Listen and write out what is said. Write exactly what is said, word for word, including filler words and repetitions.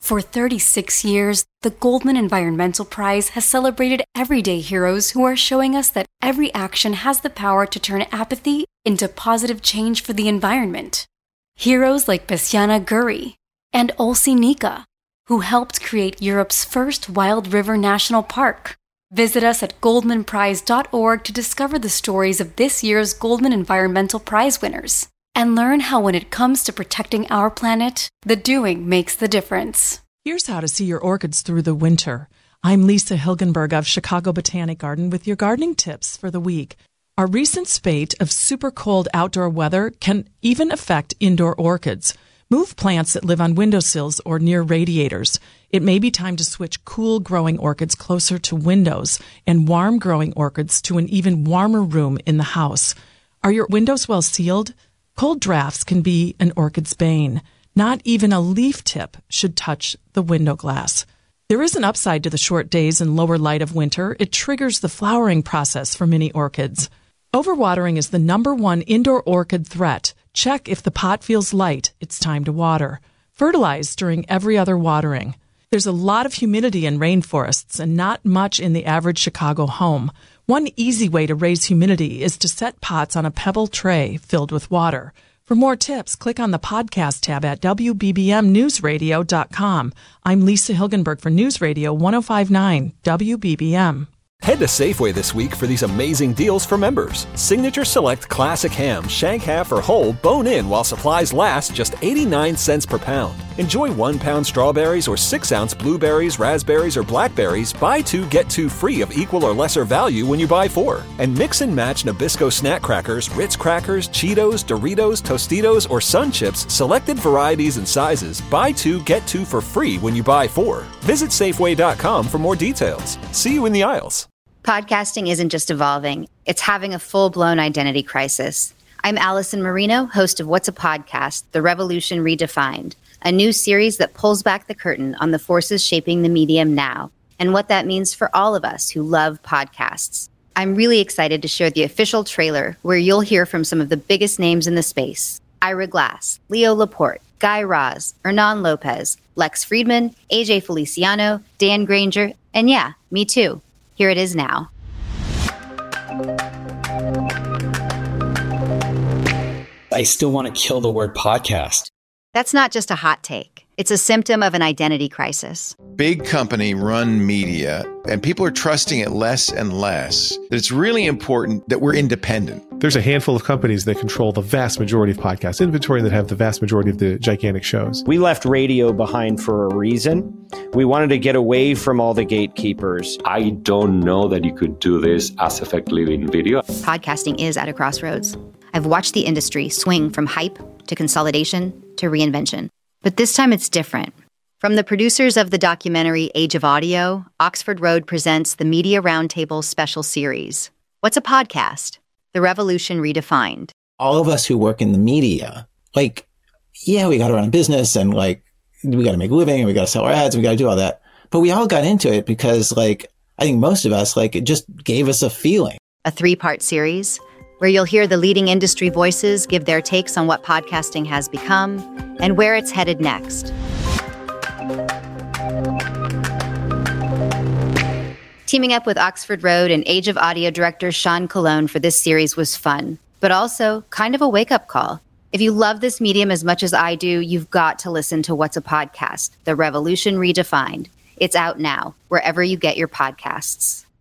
For thirty-six years, the Goldman Environmental Prize has celebrated everyday heroes who are showing us that every action has the power to turn apathy into positive change for the environment. Heroes like Besiana Guri and Olsi Nika, who helped create Europe's first wild river national park. Visit us at goldman prize dot org to discover the stories of this year's Goldman Environmental Prize winners and learn how when it comes to protecting our planet, the doing makes the difference. Here's how to see your orchids through the winter. I'm Lisa Hilgenberg of Chicago Botanic Garden with your gardening tips for the week. Our recent spate of super cold outdoor weather can even affect indoor orchids. Move plants that live on windowsills or near radiators. It may be time to switch cool-growing orchids closer to windows and warm-growing orchids to an even warmer room in the house. Are your windows well sealed? Cold drafts can be an orchid's bane. Not even a leaf tip should touch the window glass. There is an upside to the short days and lower light of winter. It triggers the flowering process for many orchids. Overwatering is the number one indoor orchid threat. Check if the pot feels light. It's time to water. Fertilize during every other watering. There's a lot of humidity in rainforests and not much in the average Chicago home. One easy way to raise humidity is to set pots on a pebble tray filled with water. For more tips, click on the podcast tab at W B B M news radio dot com. I'm Lisa Hilgenberg for News Radio one oh five point nine W B B M. Head to Safeway this week for these amazing deals for members. Signature Select Classic Ham, shank half or whole, bone in while supplies last, just eighty-nine cents per pound. Enjoy one pound strawberries or six ounce blueberries, raspberries, or blackberries. Buy two, get two free of equal or lesser value when you buy four. And mix and match Nabisco snack crackers, Ritz crackers, Cheetos, Doritos, Tostitos, or Sun Chips, selected varieties and sizes. Buy two, get two for free when you buy four. Visit Safeway dot com for more details. See you in the aisles. Podcasting isn't just evolving, it's having a full-blown identity crisis. I'm Allison Marino, host of What's a Podcast? The Revolution Redefined, a new series that pulls back the curtain on the forces shaping the medium now and what that means for all of us who love podcasts. I'm really excited to share the official trailer where you'll hear from some of the biggest names in the space. Ira Glass, Leo Laporte, Guy Raz, Hernan Lopez, Lex Friedman, A J Feliciano, Dan Granger, and yeah, me too. Here it is now. I still want to kill the word podcast. That's not just a hot take. It's a symptom of an identity crisis. Big company run media, and people are trusting it less and less. That it's really important that we're independent. There's a handful of companies that control the vast majority of podcast inventory that have the vast majority of the gigantic shows. We left radio behind for a reason. We wanted to get away from all the gatekeepers. I don't know that you could do this as effectively in video. Podcasting is at a crossroads. I've watched the industry swing from hype to consolidation to reinvention. But this time it's different. From the producers of the documentary Age of Audio, Oxford Road presents the Media Roundtable special series. What's a podcast? The Revolution Redefined. All of us who work in the media, like, yeah, we got to run a business and like, we got to make a living and we got to sell our ads and we got to do all that. But we all got into it because like, I think most of us, like, it just gave us a feeling. A three-part series where you'll hear the leading industry voices give their takes on what podcasting has become and where it's headed next. Teaming up with Oxford Road and Age of Audio director Sean Colon for this series was fun, but also kind of a wake-up call. If you love this medium as much as I do, you've got to listen to What's a Podcast? The Revolution Redefined. It's out now, wherever you get your podcasts.